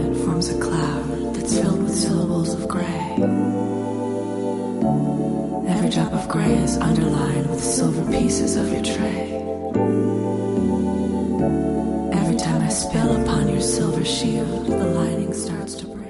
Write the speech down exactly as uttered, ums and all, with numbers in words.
firmament forms a cloud that's filled with syllables of gray. Every drop of gray is underlined with silver pieces of your tray. Every time I spill upon your silver shield, the lining starts to break.